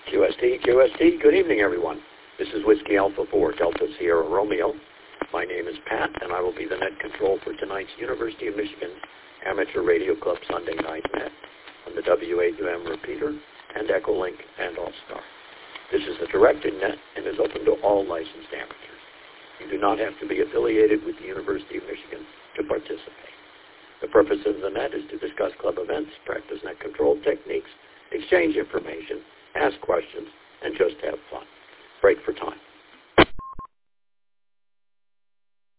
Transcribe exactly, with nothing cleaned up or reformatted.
Q S T, Q S T, good evening, everyone. This is Whiskey Alpha four, Delta Sierra Romeo. My name is Pat, and I will be the net control for tonight's University of Michigan Amateur Radio Club Sunday Night Net on the W A U M repeater and Echolink and All-Star. This is a directed net and is open to all licensed amateurs. You do not have to be affiliated with the University of Michigan to participate. The purpose of the net is to discuss club events, practice net control techniques, exchange information, ask questions, and just have fun. Break for time.